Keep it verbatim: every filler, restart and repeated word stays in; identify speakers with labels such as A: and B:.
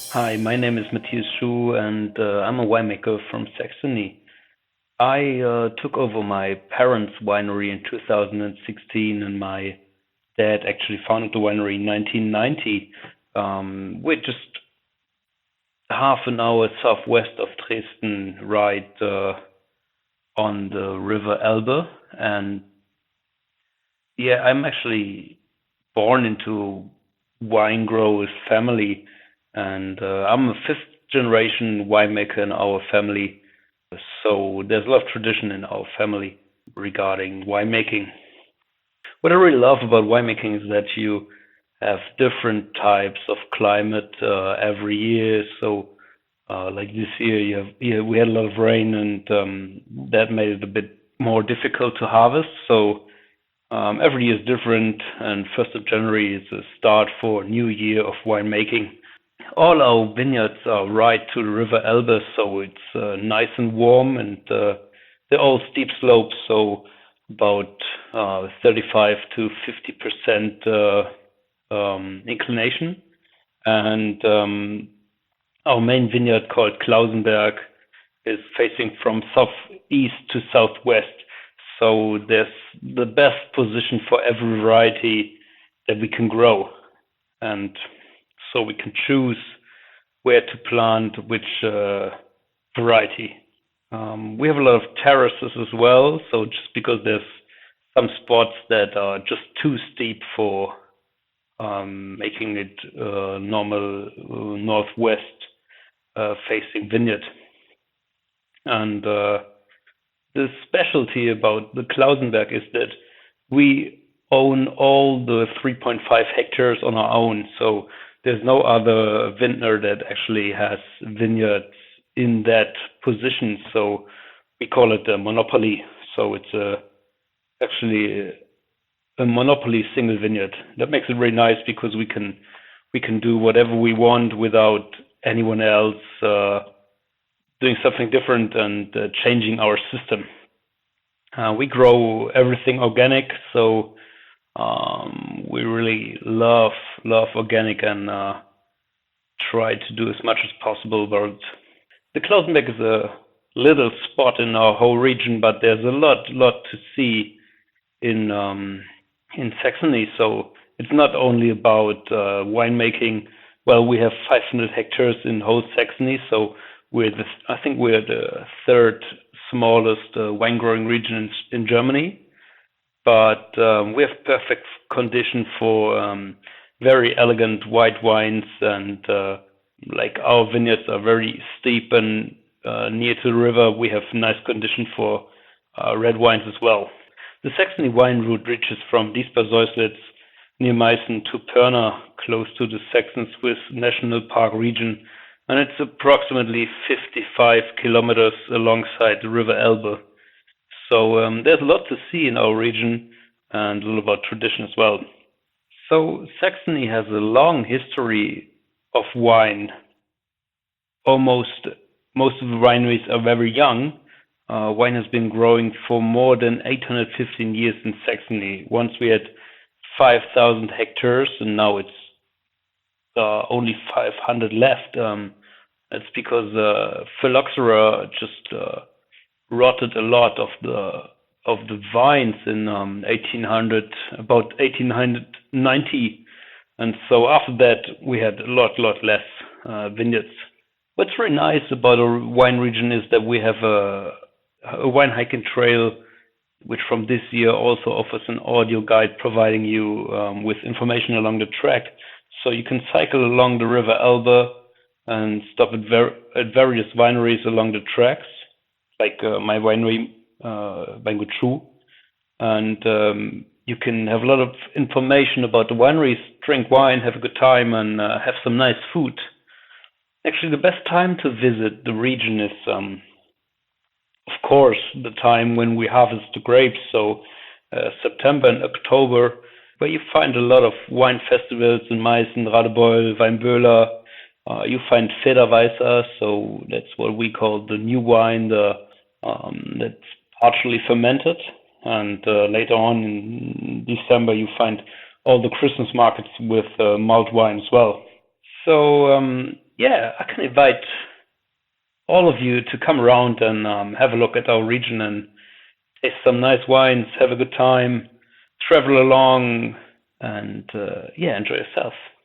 A: Hi, my name is Matthias Schuh, and uh, I'm a winemaker from Saxony. I uh, took over my parents' winery in two thousand sixteen, and my dad actually founded the winery in nineteen ninety. Um, we're just half an hour southwest of Dresden, right uh, on the River Elbe. And yeah, I'm actually born into wine growers family, and uh, I'm a fifth generation winemaker in our family. So there's a lot of tradition in our family regarding winemaking. What I really love about winemaking is that you have different types of climate uh, every year. So, uh, like this year, you have yeah, we had a lot of rain, and um, that made it a bit more difficult to harvest. So um, every year is different, and first of January is the start for a new year of winemaking. All our vineyards are right to the River Elbe, so it's uh, nice and warm, and uh, they're all steep slopes, so about uh, thirty-five to fifty percent uh, um, inclination. And um, our main vineyard, called Klausenberg, is facing from southeast to southwest, so there's the best position for every variety that we can grow, and so we can choose where to plant which uh, variety. Um, we have a lot of terraces as well, so just because there's some spots that are just too steep for um, making it uh, normal uh, northwest uh, facing vineyard. And uh, the specialty about the Klausenberg is that we own all the three point five hectares on our own. So there's no other vintner that actually has vineyards in that position. So we call it a monopoly. So it's a, actually a monopoly single vineyard. That makes it very nice because we can we can do whatever we want without anyone else uh, doing something different and uh, changing our system. Uh, we grow everything organic, so um, we really love love organic and uh, try to do as much as possible. But the Klausenbeck is a little spot in our whole region, but there's a lot lot to see in um, in Saxony. So it's not only about uh, winemaking. Well, we have five hundred hectares in whole Saxony, so we're the, I think we're the third smallest uh, wine growing region in, in Germany. But um, we have perfect condition for um, very elegant white wines, and uh, like our vineyards are very steep and uh, near to the river. We have nice condition for uh, red wines as well. The Saxony wine route reaches from Diesper-Seuslitz near Meissen to Pirna, close to the Saxon-Swiss National Park region, and it's approximately fifty-five kilometers alongside the River Elbe. So um, there's a lot to see in our region and a little about tradition as well. So Saxony has a long history of wine. Almost most of the wineries are very young. Uh, wine has been growing for more than eight hundred fifteen years in Saxony. Once we had five thousand hectares, and now it's uh, only five hundred left. Um, that's because uh, phylloxera just uh, rotted a lot of the of the vines in um, eighteen hundred, about eighteen ninety, and so after that we had a lot, lot less uh, vineyards. What's very nice about our wine region is that we have a, a wine hiking trail, which from this year also offers an audio guide providing you um, with information along the track. So you can cycle along the River Elbe and stop at, ver- at various wineries along the tracks, like uh, my winery, uh, Weingut Schuh. And um, you can have a lot of information about the wineries, drink wine, have a good time, and uh, have some nice food. Actually, the best time to visit the region is, um, of course, the time when we harvest the grapes, so uh, September and October, where you find a lot of wine festivals in Meissen, Radebeul, Weinböhler. Uh, you find Federweißer, so that's what we call the new wine, the, um, that's partially fermented. And uh, later on in December, you find all the Christmas markets with uh, mulled wine as well. So um, yeah, I can invite all of you to come around and um, have a look at our region and taste some nice wines, have a good time, travel along, and uh, yeah, enjoy yourself.